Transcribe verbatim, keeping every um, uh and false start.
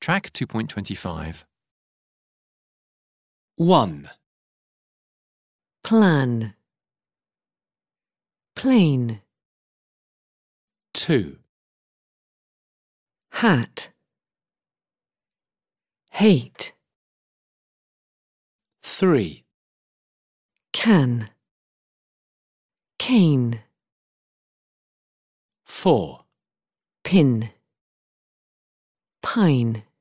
Track two point two five. one. Plan. Plane. two. Hat. Hate. three. Can. Cane. four. Pin. Pine.